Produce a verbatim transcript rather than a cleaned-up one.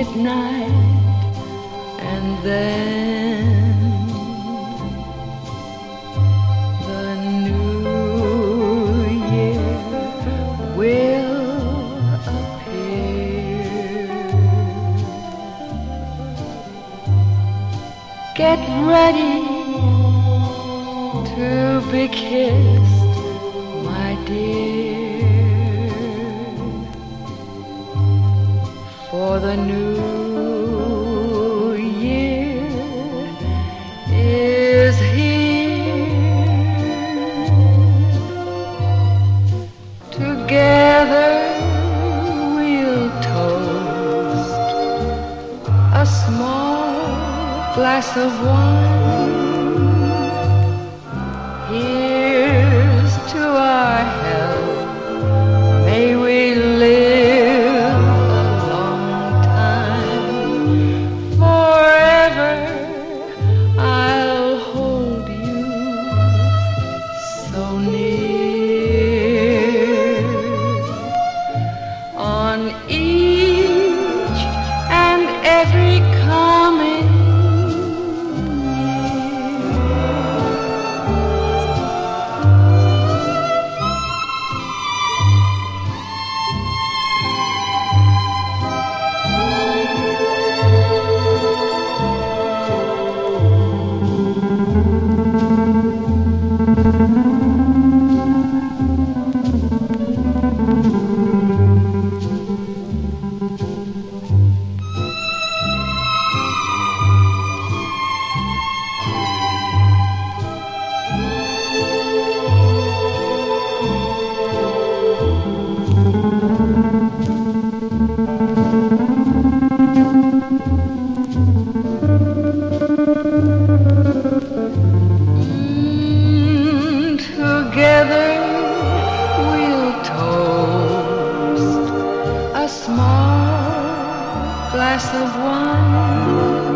midnight, and then the new year will appear. Get ready to be kissed, my dear, for the new year is here. Together we'll toast a small glass of wine. Here's to our health, may we live a long time. Forever I'll hold you so near. On each and every coming together we'll toast a small glass of wine.